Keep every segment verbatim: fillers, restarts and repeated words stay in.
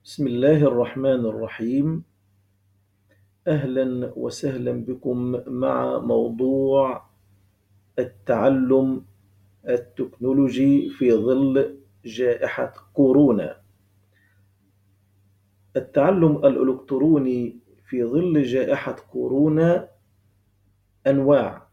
بسم الله الرحمن الرحيم. أهلا وسهلا بكم مع موضوع التعلم التكنولوجي في ظل جائحة كورونا. التعلم الإلكتروني في ظل جائحة كورونا أنواع.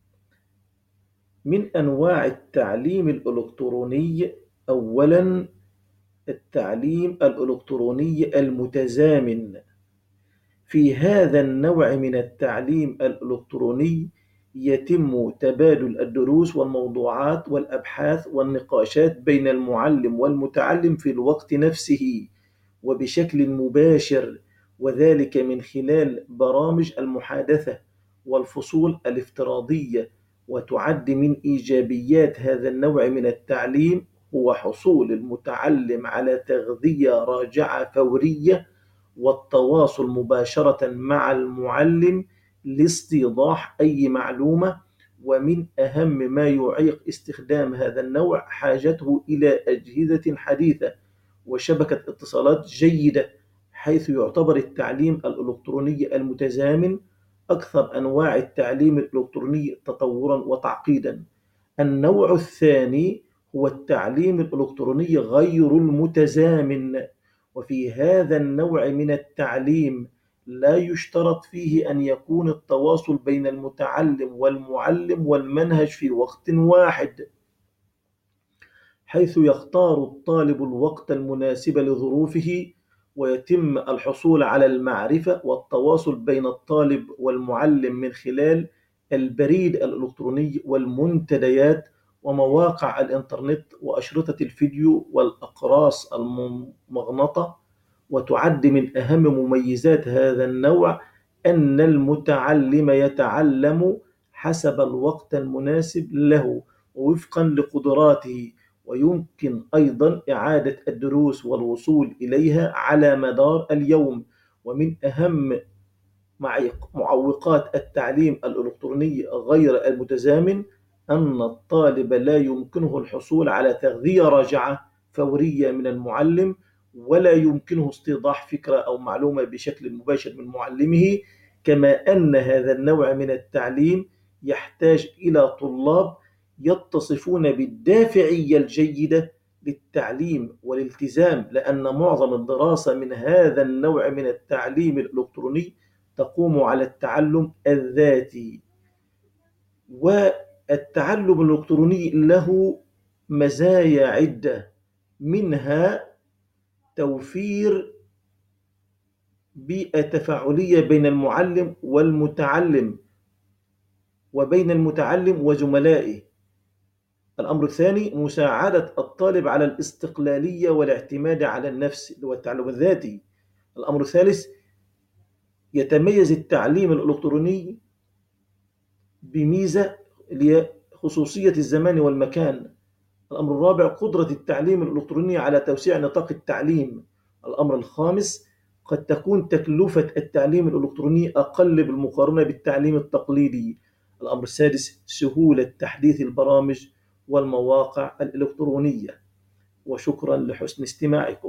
من أنواع التعليم الإلكتروني أولا التعليم الإلكتروني المتزامن. في هذا النوع من التعليم الإلكتروني يتم تبادل الدروس والموضوعات والأبحاث والنقاشات بين المعلم والمتعلم في الوقت نفسه وبشكل مباشر، وذلك من خلال برامج المحادثة والفصول الافتراضية. وتعد من إيجابيات هذا النوع من التعليم هو حصول المتعلم على تغذية راجعة فورية والتواصل مباشرة مع المعلم لاستيضاح أي معلومة. ومن أهم ما يعيق استخدام هذا النوع حاجته إلى أجهزة حديثة وشبكة اتصالات جيدة، حيث يعتبر التعليم الإلكتروني المتزامن أكثر أنواع التعليم الإلكتروني تطورا وتعقيدا. النوع الثاني هو التعليم الإلكتروني غير المتزامن، وفي هذا النوع من التعليم لا يشترط فيه أن يكون التواصل بين المتعلم والمعلم والمنهج في وقت واحد، حيث يختار الطالب الوقت المناسب لظروفه، ويتم الحصول على المعرفة والتواصل بين الطالب والمعلم من خلال البريد الإلكتروني والمنتديات ومواقع الإنترنت وأشرطة الفيديو والأقراص المغناطة. وتعد من أهم مميزات هذا النوع أن المتعلم يتعلم حسب الوقت المناسب له ووفقا لقدراته، ويمكن أيضا إعادة الدروس والوصول إليها على مدار اليوم. ومن أهم معوقات التعليم الإلكتروني غير المتزامن أن الطالب لا يمكنه الحصول على تغذية راجعة فورية من المعلم، ولا يمكنه استيضاح فكرة أو معلومة بشكل مباشر من معلمه. كما أن هذا النوع من التعليم يحتاج إلى طلاب يتصفون بالدافعية الجيدة للتعليم والالتزام، لأن معظم الدراسة من هذا النوع من التعليم الإلكتروني تقوم على التعلم الذاتي. والتعلم الإلكتروني له مزايا عدة، منها توفير بيئة تفاعلية بين المعلم والمتعلم وبين المتعلم وزملائه. الأمر الثاني مساعدة الطالب على الاستقلالية والاعتماد على النفس اللي هو التعلم الذاتي. الأمر الثالث يتميز التعليم الإلكتروني بميزة لخصوصية الزمان والمكان. الأمر الرابع قدرة التعليم الإلكتروني على توسيع نطاق التعليم. الأمر الخامس قد تكون تكلفة التعليم الإلكتروني أقل بالمقارنة بالتعليم التقليدي. الأمر السادس سهولة تحديث البرامج والمواقع الإلكترونية. وشكرا لحسن استماعكم.